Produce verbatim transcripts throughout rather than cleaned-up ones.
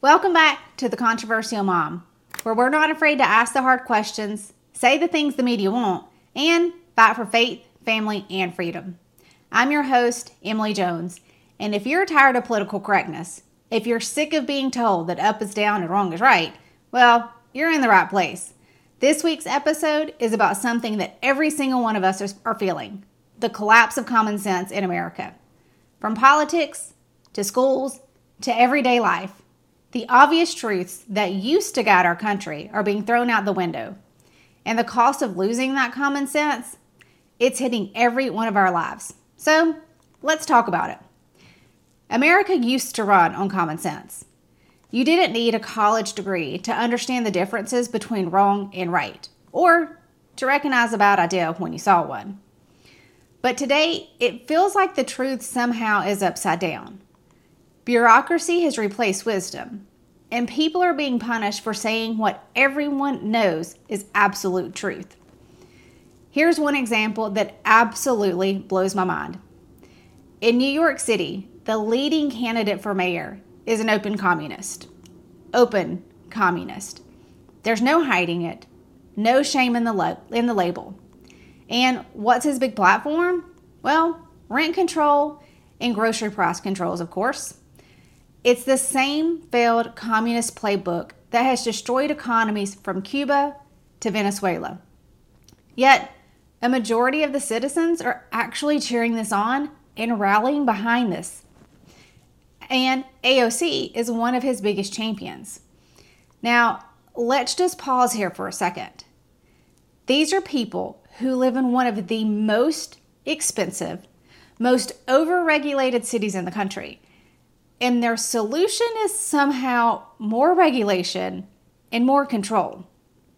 Welcome back to The Controversial Mom, where we're not afraid to ask the hard questions, say the things the media won't, and fight for faith, family, and freedom. I'm your host, Emily Jones, and if you're tired of political correctness, if you're sick of being told that up is down and wrong is right, well, you're in the right place. This week's episode is about something that every single one of us are, are feeling, the collapse of common sense in America. From politics, to schools, to everyday life, the obvious truths that used to guide our country are being thrown out the window. And the cost of losing that common sense, it's hitting every one of our lives. So let's talk about it. America used to run on common sense. You didn't need a college degree to understand the differences between wrong and right, or to recognize a bad idea when you saw one. But today, it feels like the truth somehow is upside down. Bureaucracy has replaced wisdom, and people are being punished for saying what everyone knows is absolute truth. Here's one example that absolutely blows my mind. In New York City, the leading candidate for mayor is an open communist. Open communist. There's no hiding it, no shame in the lo- in the label. And what's his big platform? Well, rent control and grocery price controls, of course. It's the same failed communist playbook that has destroyed economies from Cuba to Venezuela. Yet, a majority of the citizens are actually cheering this on and rallying behind this. And A O C is one of his biggest champions. Now, let's just pause here for a second. These are people who live in one of the most expensive, most over-regulated cities in the country. And their solution is somehow more regulation and more control.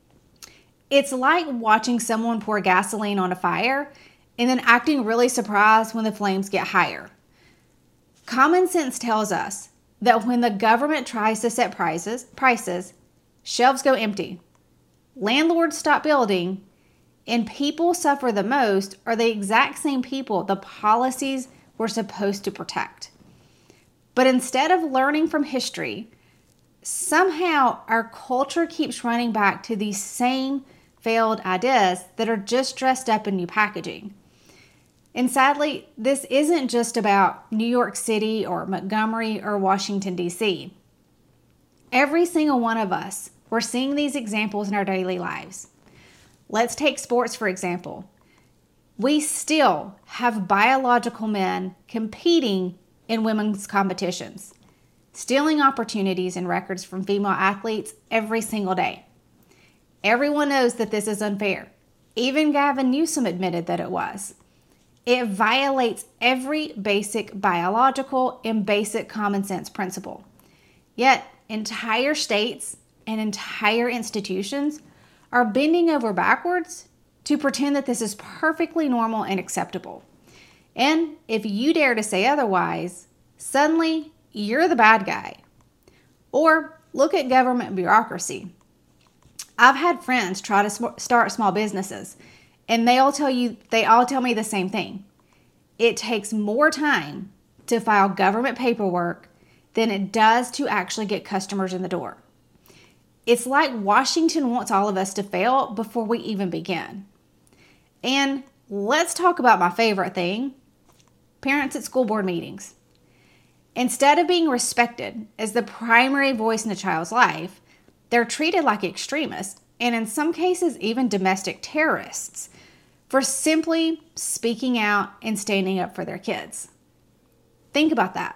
It's like watching someone pour gasoline on a fire and then acting really surprised when the flames get higher. Common sense tells us that when the government tries to set prices, prices, shelves go empty, landlords stop building, and people suffer the most are the exact same people the policies were supposed to protect. But instead of learning from history, somehow our culture keeps running back to these same failed ideas that are just dressed up in new packaging. And sadly, this isn't just about New York City or Montgomery or Washington, D C. Every single one of us, we're seeing these examples in our daily lives. Let's take sports, for example. We still have biological men competing in women's competitions, stealing opportunities and records from female athletes every single day. Everyone knows that this is unfair. Even Gavin Newsom admitted that it was. It violates every basic biological and basic common sense principle. Yet, entire states and entire institutions are bending over backwards to pretend that this is perfectly normal and acceptable. And if you dare to say otherwise, suddenly you're the bad guy. Or look at government bureaucracy. I've had friends try to sm- start small businesses, and they all tell you, they all tell me the same thing. It takes more time to file government paperwork than it does to actually get customers in the door. It's like Washington wants all of us to fail before we even begin. And let's talk about my favorite thing, parents at school board meetings. Instead of being respected as the primary voice in a child's life, they're treated like extremists, and in some cases even domestic terrorists, for simply speaking out and standing up for their kids. Think about that.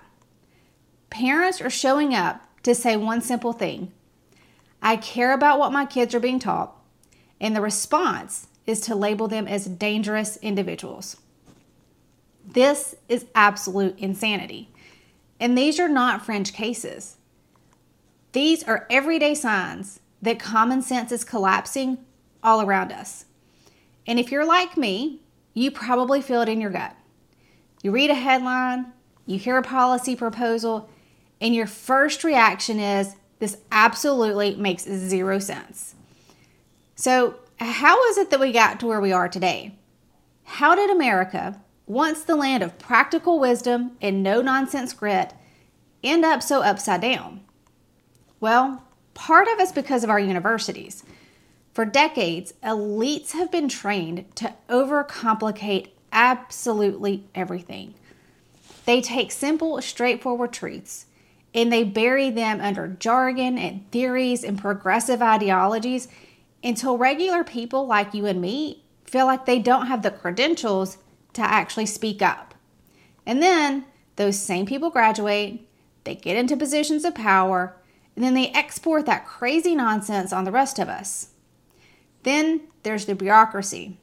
Parents are showing up to say one simple thing: I care about what my kids are being taught, and the response is to label them as dangerous individuals. This is absolute insanity. And these are not fringe cases. These are everyday signs that common sense is collapsing all around us. And if you're like me, you probably feel it in your gut. You read a headline, you hear a policy proposal, and your first reaction is, this absolutely makes zero sense. So how is it that we got to where we are today? How did America, once the land of practical wisdom and no-nonsense grit, end up so upside down? Well, part of it's because of our universities. For decades, elites have been trained to overcomplicate absolutely everything. They take simple, straightforward truths and they bury them under jargon and theories and progressive ideologies until regular people like you and me feel like they don't have the credentials to actually speak up. And then those same people graduate, they get into positions of power, and then they export that crazy nonsense on the rest of us. Then there's the bureaucracy.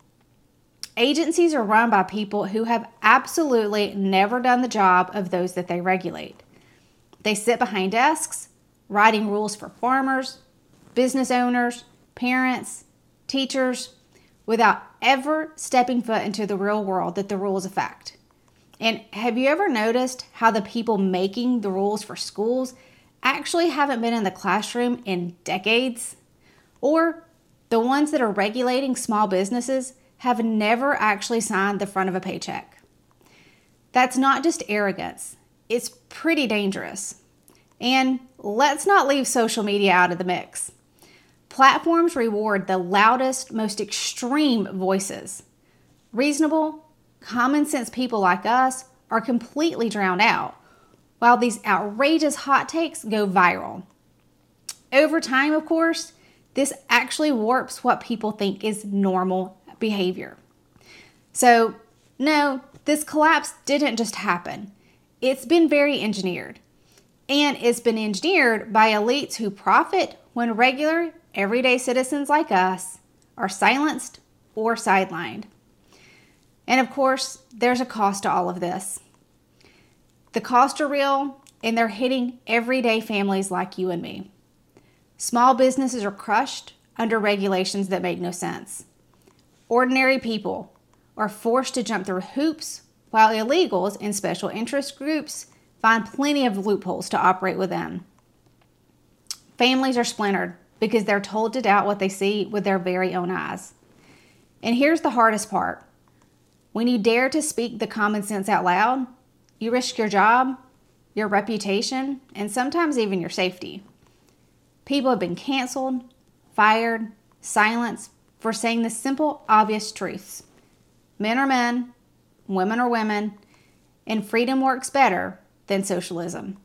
Agencies are run by people who have absolutely never done the job of those that they regulate. They sit behind desks, writing rules for farmers, business owners, parents, teachers, without ever stepping foot into the real world that the rules affect. And have you ever noticed how the people making the rules for schools actually haven't been in the classroom in decades? Or the ones that are regulating small businesses have never actually signed the front of a paycheck. That's not just arrogance, it's pretty dangerous. And let's not leave social media out of the mix. Platforms reward the loudest, most extreme voices. Reasonable, common sense people like us are completely drowned out, while these outrageous hot takes go viral. Over time, of course, this actually warps what people think is normal behavior. So, no, this collapse didn't just happen. It's been very engineered. And it's been engineered by elites who profit when regular, everyday citizens like us are silenced or sidelined. And of course, there's a cost to all of this. The costs are real, and they're hitting everyday families like you and me. Small businesses are crushed under regulations that make no sense. Ordinary people are forced to jump through hoops, while illegals and special interest groups find plenty of loopholes to operate within. Families are splintered because they're told to doubt what they see with their very own eyes. And here's the hardest part. When you dare to speak the common sense out loud, you risk your job, your reputation, and sometimes even your safety. People have been canceled, fired, silenced for saying the simple, obvious truths. Men are men, women are women, and freedom works better than socialism.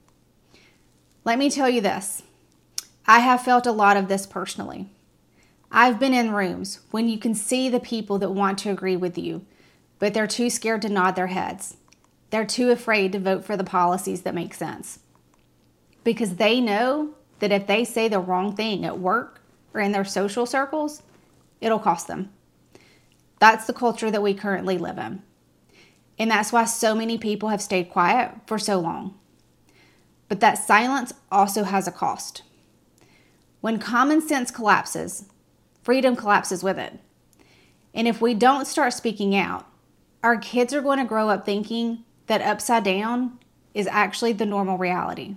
Let me tell you this. I have felt a lot of this personally. I've been in rooms when you can see the people that want to agree with you, but they're too scared to nod their heads. They're too afraid to vote for the policies that make sense. Because they know that if they say the wrong thing at work or in their social circles, it'll cost them. That's the culture that we currently live in. And that's why so many people have stayed quiet for so long. But that silence also has a cost. When common sense collapses, freedom collapses with it. And if we don't start speaking out, our kids are going to grow up thinking that upside down is actually the normal reality.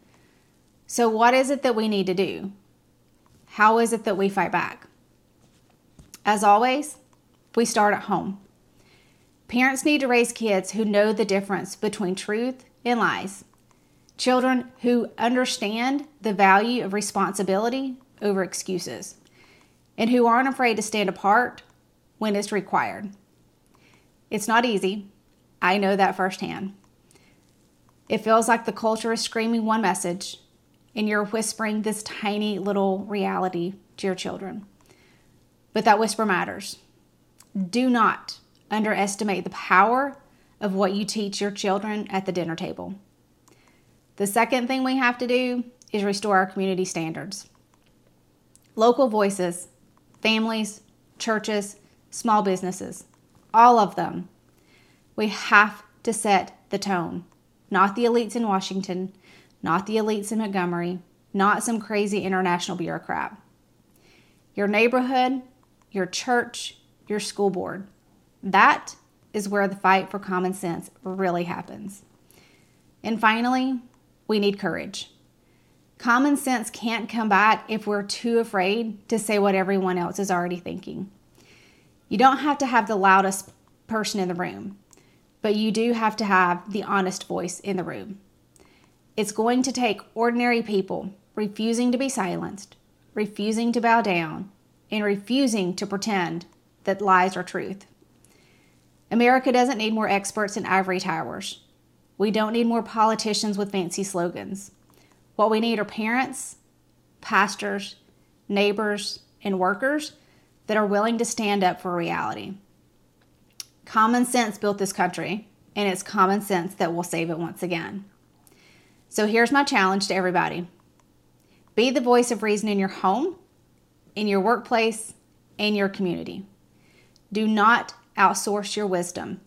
So what is it that we need to do? How is it that we fight back? As always, we start at home. Parents need to raise kids who know the difference between truth and lies. Children who understand the value of responsibility over excuses, and who aren't afraid to stand apart when it's required. It's not easy. I know that firsthand. It feels like the culture is screaming one message, and you're whispering this tiny little reality to your children. But that whisper matters. Do not underestimate the power of what you teach your children at the dinner table. The second thing we have to do is restore our community standards. Local voices, families, churches, small businesses, all of them. We have to set the tone. Not the elites in Washington, not the elites in Montgomery, not some crazy international bureaucrat. Your neighborhood, your church, your school board. That is where the fight for common sense really happens. And finally, we need courage. Common sense can't come back if we're too afraid to say what everyone else is already thinking. You don't have to have the loudest person in the room, but you do have to have the honest voice in the room. It's going to take ordinary people refusing to be silenced, refusing to bow down, and refusing to pretend that lies are truth. America doesn't need more experts in ivory towers. We don't need more politicians with fancy slogans. What we need are parents, pastors, neighbors, and workers that are willing to stand up for reality. Common sense built this country, and it's common sense that will save it once again. So here's my challenge to everybody. Be the voice of reason in your home, in your workplace, and your community. Do not outsource your wisdom.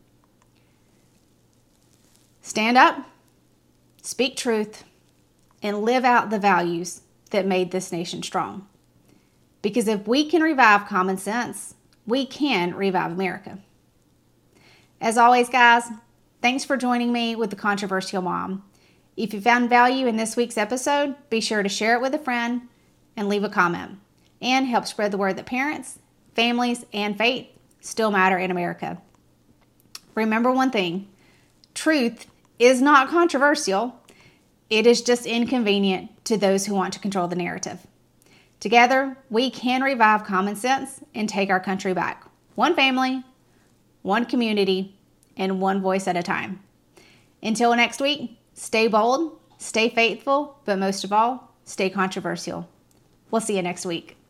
Stand up, speak truth, and live out the values that made this nation strong. Because if we can revive common sense, we can revive America. As always, guys, thanks for joining me with The Controversial Mom. If you found value in this week's episode, be sure to share it with a friend and leave a comment, and help spread the word that parents, families, and faith still matter in America. Remember one thing, truth is not controversial. It is just inconvenient to those who want to control the narrative. Together, we can revive common sense and take our country back. One family, one community, and one voice at a time. Until next week, stay bold, stay faithful, but most of all, stay controversial. We'll see you next week.